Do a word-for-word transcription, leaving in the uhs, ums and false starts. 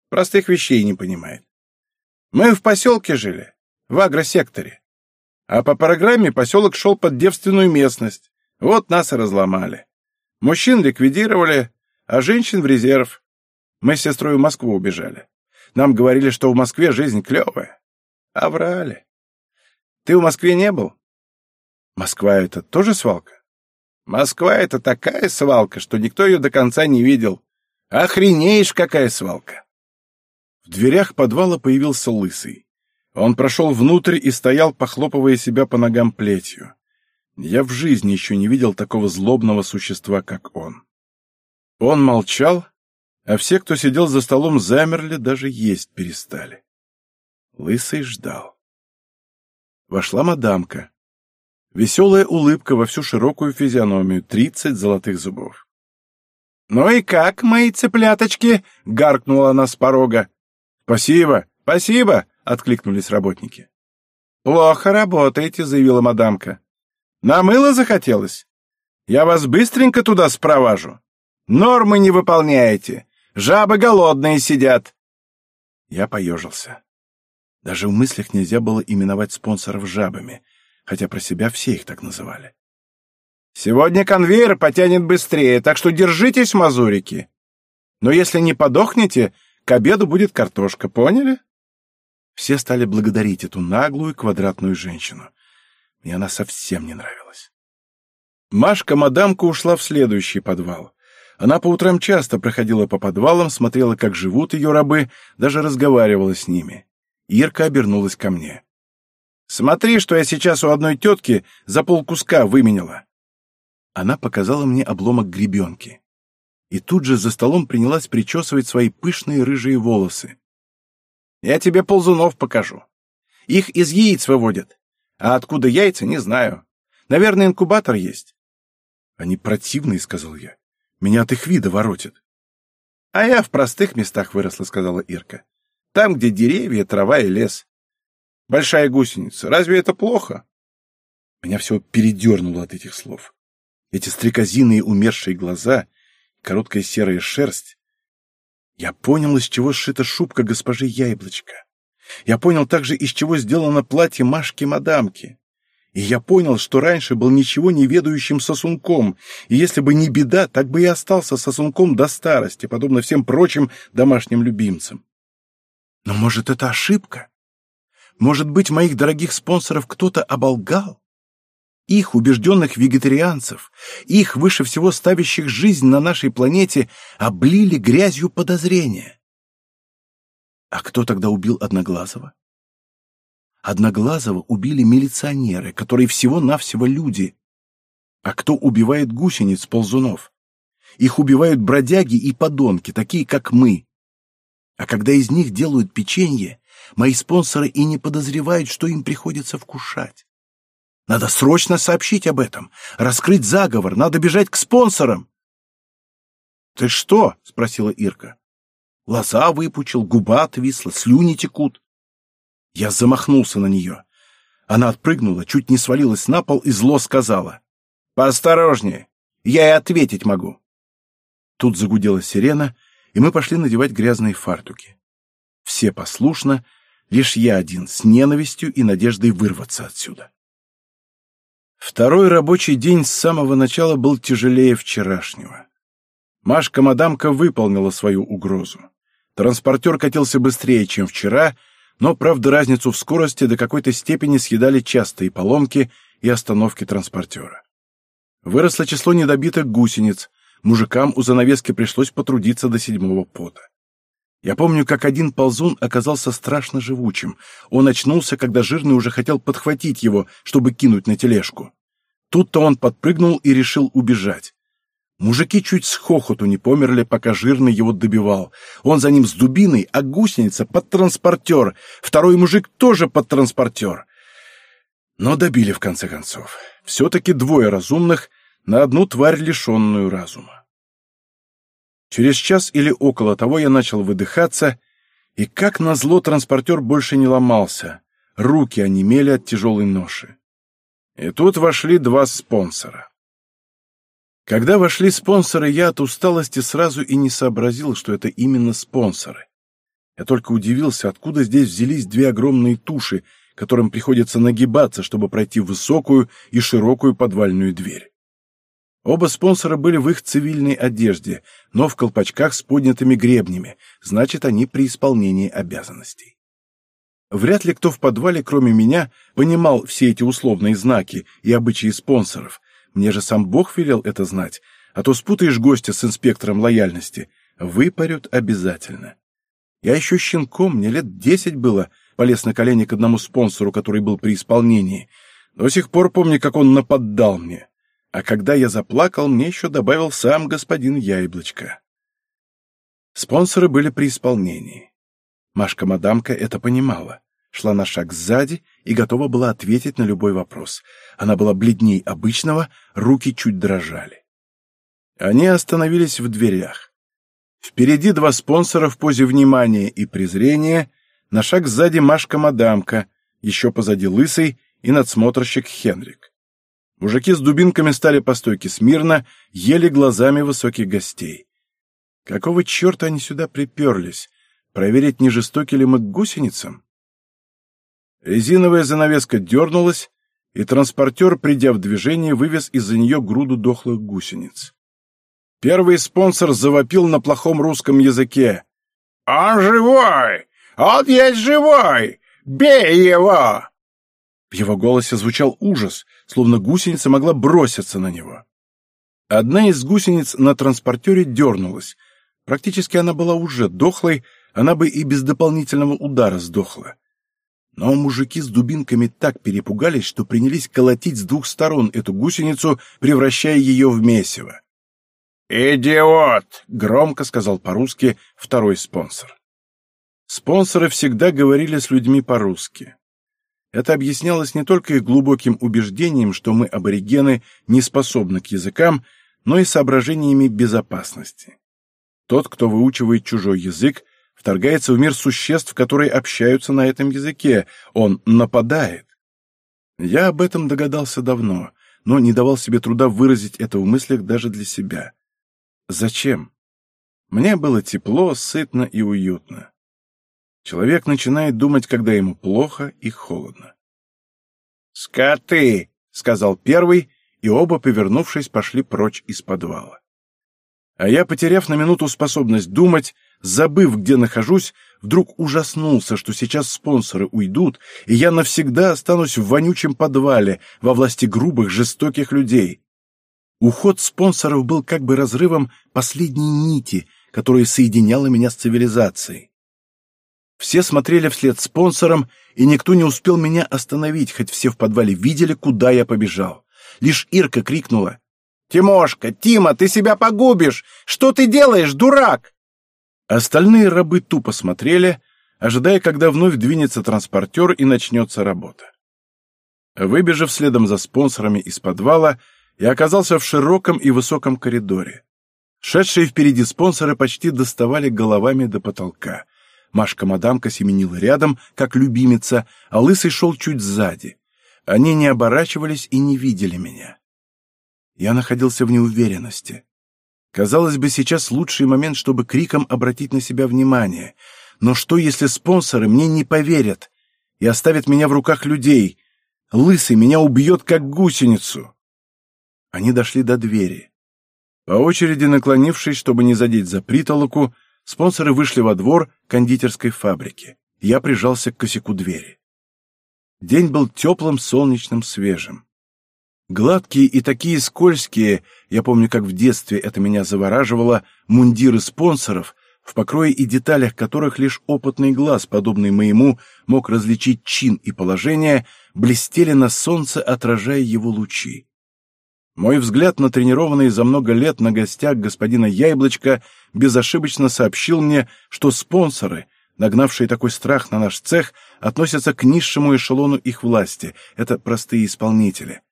Простых вещей не понимает. Мы в поселке жили, в агросекторе. А по программе поселок шел под девственную местность. Вот нас и разломали. Мужчин ликвидировали, а женщин в резерв. Мы с сестрой в Москву убежали. Нам говорили, что в Москве жизнь клевая. А врали. Ты в Москве не был? Москва — это тоже свалка? Москва — это такая свалка, что никто ее до конца не видел. Охренеешь, какая свалка! В дверях подвала появился Лысый. Он прошел внутрь и стоял, похлопывая себя по ногам плетью. Я в жизни еще не видел такого злобного существа, как он. Он молчал, а все, кто сидел за столом, замерли, даже есть перестали. Лысый ждал. Вошла мадамка. Веселая улыбка во всю широкую физиономию, тридцать золотых зубов. «Ну и как, мои цыпляточки?» — гаркнула она с порога. «Спасибо, спасибо!» — откликнулись работники. «Плохо работаете», — заявила мадамка. «На мыло захотелось? Я вас быстренько туда спроважу. Нормы не выполняете. Жабы голодные сидят». Я поежился. Даже в мыслях нельзя было именовать спонсоров жабами, хотя про себя все их так называли. «Сегодня конвейер потянет быстрее, так что держитесь, мазурики. Но если не подохнете, к обеду будет картошка, поняли?» Все стали благодарить эту наглую квадратную женщину. Мне она совсем не нравилась. Машка-мадамка ушла в следующий подвал. Она по утрам часто проходила по подвалам, смотрела, как живут ее рабы, даже разговаривала с ними. Ирка обернулась ко мне. «Смотри, что я сейчас у одной тетки за полкуска выменяла». Она показала мне обломок гребенки. И тут же за столом принялась причесывать свои пышные рыжие волосы. «Я тебе ползунов покажу. Их из яиц выводят. А откуда яйца, не знаю. Наверное, инкубатор есть». «Они противные», — сказал я. «Меня от их вида воротит». «А я в простых местах выросла», — сказала Ирка. «Там, где деревья, трава и лес. Большая гусеница. Разве это плохо?» Меня все передернуло от этих слов. Эти стрекозиные умершие глаза, короткая серая шерсть. Я понял, из чего сшита шубка госпожи Яблочко. Я понял также, из чего сделано платье Машки-мадамки. И я понял, что раньше был ничего не ведающим сосунком, и если бы не беда, так бы и остался сосунком до старости, подобно всем прочим домашним любимцам. Но, может, это ошибка? Может быть, моих дорогих спонсоров кто-то оболгал? Их, убежденных вегетарианцев, их, выше всего ставящих жизнь на нашей планете, облили грязью подозрения. А кто тогда убил Одноглазого? Одноглазого убили милиционеры, которые всего-навсего люди. А кто убивает гусениц-ползунов? Их убивают бродяги и подонки, такие как мы. А когда из них делают печенье, мои спонсоры и не подозревают, что им приходится вкушать. Надо срочно сообщить об этом, раскрыть заговор, надо бежать к спонсорам. — Ты что? — спросила Ирка. Глаза выпучил, губа отвисла, слюни текут. Я замахнулся на нее. Она отпрыгнула, чуть не свалилась на пол и зло сказала. — Поосторожнее, я и ответить могу. Тут загудела сирена, и мы пошли надевать грязные фартуки. Все послушно, лишь я один, с ненавистью и надеждой вырваться отсюда. Второй рабочий день с самого начала был тяжелее вчерашнего. Машка-мадамка выполнила свою угрозу. Транспортер катился быстрее, чем вчера, но, правда, разницу в скорости до какой-то степени съедали частые поломки и остановки транспортера. Выросло число недобитых гусениц, мужикам у занавески пришлось потрудиться до седьмого пота. Я помню, как один ползун оказался страшно живучим. Он очнулся, когда жирный уже хотел подхватить его, чтобы кинуть на тележку. Тут-то он подпрыгнул и решил убежать. Мужики чуть с хохоту не померли, пока жирный его добивал. Он за ним с дубиной, а гусеница под транспортер. Второй мужик тоже под транспортер. Но добили в конце концов. Все-таки двое разумных на одну тварь, лишенную разума. Через час или около того я начал выдыхаться, и, как назло, транспортер больше не ломался. Руки онемели от тяжелой ноши. И тут вошли два спонсора. Когда вошли спонсоры, я от усталости сразу и не сообразил, что это именно спонсоры. Я только удивился, откуда здесь взялись две огромные туши, которым приходится нагибаться, чтобы пройти высокую и широкую подвальную дверь. Оба спонсора были в их цивильной одежде, но в колпачках с поднятыми гребнями, значит, они при исполнении обязанностей. Вряд ли кто в подвале, кроме меня, понимал все эти условные знаки и обычаи спонсоров. Мне же сам Бог велел это знать, а то спутаешь гостя с инспектором лояльности. Выпарют обязательно. Я еще щенком, мне лет десять было, полез на колени к одному спонсору, который был при исполнении. До сих пор помню, как он нападал мне. А когда я заплакал, мне еще добавил сам господин Яблочко. Спонсоры были при исполнении. Машка-мадамка это понимала. Шла на шаг сзади и готова была ответить на любой вопрос. Она была бледней обычного, руки чуть дрожали. Они остановились в дверях. Впереди два спонсора в позе внимания и презрения, на шаг сзади Машка-мадамка, еще позади лысый и надсмотрщик Хенрик. Мужики с дубинками стали по стойке смирно, ели глазами высоких гостей. Какого черта они сюда приперлись? Проверить, не жестоки ли мы к гусеницам? Резиновая занавеска дернулась, и транспортер, придя в движение, вывез из-за нее груду дохлых гусениц. Первый спонсор завопил на плохом русском языке. «Он живой! Он есть живой! Бей его!» В его голосе звучал ужас, словно гусеница могла броситься на него. Одна из гусениц на транспортере дернулась. Практически она была уже дохлой, она бы и без дополнительного удара сдохла. Но мужики с дубинками так перепугались, что принялись колотить с двух сторон эту гусеницу, превращая ее в месиво. «Идиот!» — громко сказал по-русски второй спонсор. Спонсоры всегда говорили с людьми по-русски. Это объяснялось не только их глубоким убеждением, что мы, аборигены, не способны к языкам, но и соображениями безопасности. Тот, кто выучивает чужой язык, вторгается в мир существ, которые общаются на этом языке. Он нападает. Я об этом догадался давно, но не давал себе труда выразить это в мыслях даже для себя. Зачем? Мне было тепло, сытно и уютно. Человек начинает думать, когда ему плохо и холодно. «Скоты!» — сказал первый, и оба, повернувшись, пошли прочь из подвала. А я, потеряв на минуту способность думать, забыв, где нахожусь, вдруг ужаснулся, что сейчас спонсоры уйдут, и я навсегда останусь в вонючем подвале во власти грубых, жестоких людей. Уход спонсоров был как бы разрывом последней нити, которая соединяла меня с цивилизацией. Все смотрели вслед спонсорам, и никто не успел меня остановить, хоть все в подвале видели, куда я побежал. Лишь Ирка крикнула: «Тимошка, Тима, ты себя погубишь! Что ты делаешь, дурак?» Остальные рабы тупо смотрели, ожидая, когда вновь двинется транспортер и начнется работа. Выбежав следом за спонсорами из подвала, я оказался в широком и высоком коридоре. Шедшие впереди спонсоры почти доставали головами до потолка. Машка-мадамка семенила рядом, как любимица, а лысый шел чуть сзади. Они не оборачивались и не видели меня. Я находился в неуверенности. Казалось бы, сейчас лучший момент, чтобы криком обратить на себя внимание. Но что, если спонсоры мне не поверят и оставят меня в руках людей? Лысый меня убьет, как гусеницу. Они дошли до двери. По очереди наклонившись, чтобы не задеть за притолоку, спонсоры вышли во двор кондитерской фабрики. Я прижался к косяку двери. День был теплым, солнечным, свежим. Гладкие и такие скользкие, я помню, как в детстве это меня завораживало, мундиры спонсоров, в покрое и деталях которых лишь опытный глаз, подобный моему, мог различить чин и положение, блестели на солнце, отражая его лучи. Мой взгляд, натренированный за много лет на гостях господина Яблочка, безошибочно сообщил мне, что спонсоры, нагнавшие такой страх на наш цех, относятся к низшему эшелону их власти, это простые исполнители.